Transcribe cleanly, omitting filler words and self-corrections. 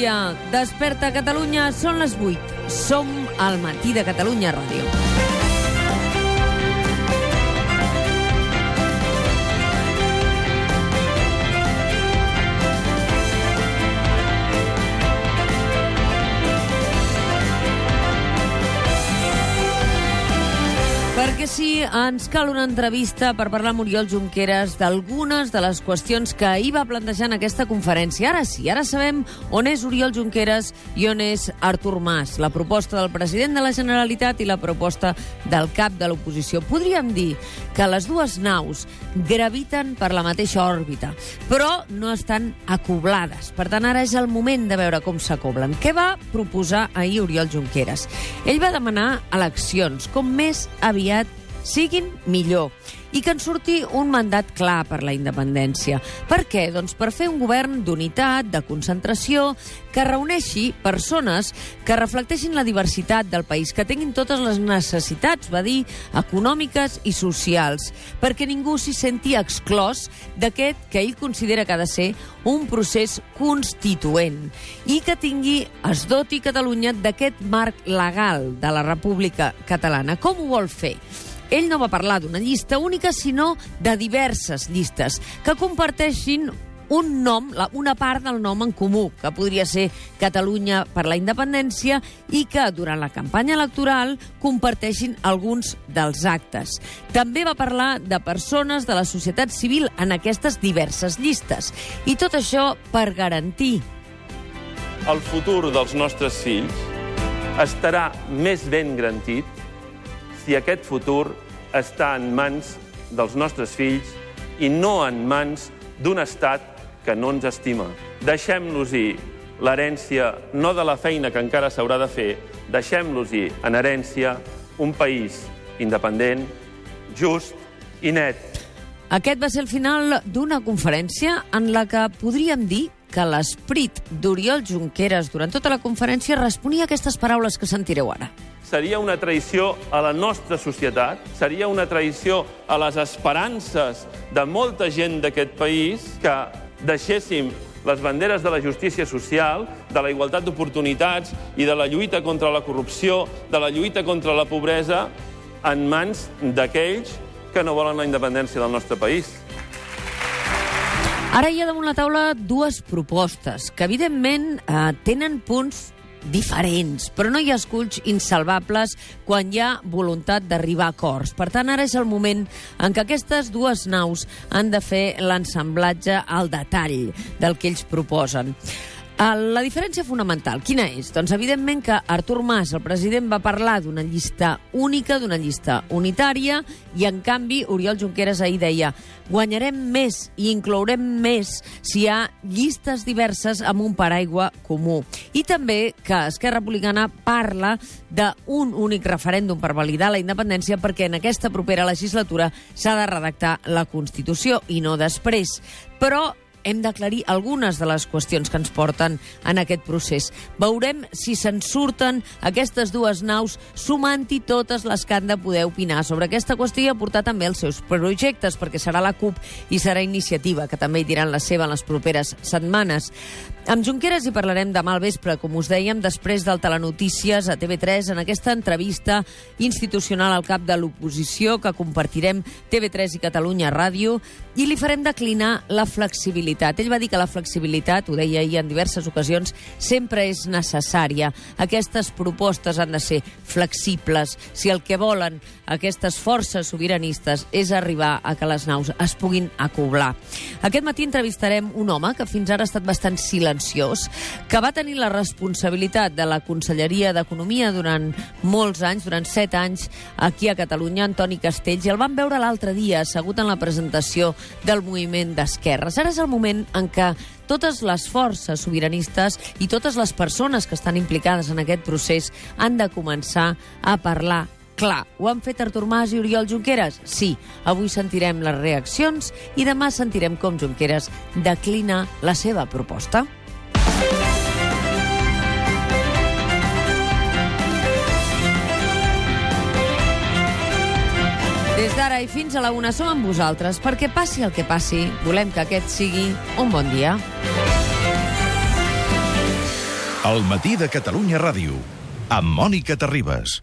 dia. Desperta Catalunya, són les 8. Som al Matí de Catalunya Ràdio. Perquè sí, ens cal una entrevista per parlar amb Oriol Junqueras d'algunes de les qüestions que ahir va plantejar en aquesta conferència. Ara sí, ara sabem on és Oriol Junqueras i on és Artur Mas, la proposta del president de la Generalitat i la proposta del cap de l'oposició. Podríem dir que les dues naus graviten per la mateixa òrbita, però no estan acoblades. Per tant, ara és el moment de veure com s'acoblen. Què va proposar ahir Oriol Junqueras? Ell va demanar eleccions, com més aviat siguin millor, i que en surti un mandat clar per la independència. Per què? Doncs per fer un govern d'unitat, de concentració, que reuneixi persones que reflecteixin la diversitat del país, que tinguin totes les necessitats, va dir, econòmiques i socials, perquè ningú s'hi senti exclòs d'aquest que ell considera que ha de ser un procés constituent i que es doti Catalunya d'aquest marc legal de la República Catalana. Com ho vol fer? Ell no va parlar d'una llista única, sinó de diverses llistes que comparteixin un nom, una part del nom en comú, que podria ser Catalunya per la Independència, i que durant la campanya electoral comparteixin alguns dels actes. També va parlar de persones de la societat civil en aquestes diverses llistes. I tot això per garantir el futur dels nostres fills estarà més ben garantit si aquest futur està en mans dels nostres fills i no en mans d'un estat que no ens estima. Deixem-los-hi l'herència, no de la feina que encara s'haurà de fer, deixem-los-hi en herència un país independent, just i net. Aquest va ser el final d'una conferència en la que podríem dir que l'esperit d'Oriol Junqueras durant tota la conferència responia a aquestes paraules que sentireu ara. Seria una traïció a la nostra societat, seria una traïció a les esperances de molta gent d'aquest país que deixéssim les banderes de la justícia social, de la igualtat d'oportunitats i de la lluita contra la corrupció, de la lluita contra la pobresa, en mans d'aquells que no volen la independència del nostre país. Ara hi ha damunt la taula dues propostes que, evidentment, tenen punts diferents, però no hi ha esculls insalvables quan hi ha voluntat d'arribar a acords. Per tant, ara és el moment en què aquestes dues naus han de fer l'ensamblatge al detall del que ells proposen. La diferència fonamental, quina és? Doncs evidentment que Artur Mas, el president, va parlar d'una llista única, d'una llista unitària, i en canvi Oriol Junqueras ahir deia: guanyarem més i inclourem més si hi ha llistes diverses amb un paraigua comú. I també que Esquerra Republicana parla d'un únic referèndum per validar la independència, perquè en aquesta propera legislatura s'ha de redactar la Constitució i no després. Però hem d'aclarir algunes de les qüestions que ens porten en aquest procés. Veurem si se'n surten aquestes dues naus sumant-hi totes les que han de poder opinar sobre aquesta qüestió i aportar també els seus projectes, perquè serà la CUP i serà Iniciativa, que també hi diran la seva en les properes setmanes. Amb Junqueras hi parlarem demà al vespre, com us dèiem, després del Telenotícies a TV3, en aquesta entrevista institucional al cap de l'oposició que compartirem TV3 i Catalunya Ràdio, i li farem declinar la flexibilitat. Ell va dir que la flexibilitat, ho deia ahir en diverses ocasions, sempre és necessària. Aquestes propostes han de ser flexibles. Si el que volen aquestes forces sobiranistes és arribar a que les naus es puguin acoblar. Aquest matí entrevistarem un home que fins ara ha estat bastant silenciós, que va tenir la responsabilitat de la Conselleria d'Economia durant molts anys, durant 7 anys, aquí a Catalunya, Antoni Castells, i el vam veure l'altre dia assegut en la presentació del moviment d'esquerres. Ara és el moment en què totes les forces sobiranistes i totes les persones que estan implicades en aquest procés han de començar a parlar clar. Ho han fet Artur Mas i Oriol Junqueras? Sí. Avui sentirem les reaccions i demà sentirem com Junqueras declina la seva proposta. Des d'ara i fins a la 1 som amb vosaltres, perquè passi el que passi, volem que aquest sigui un bon dia. El matí de Catalunya Ràdio, amb Mònica Terribas.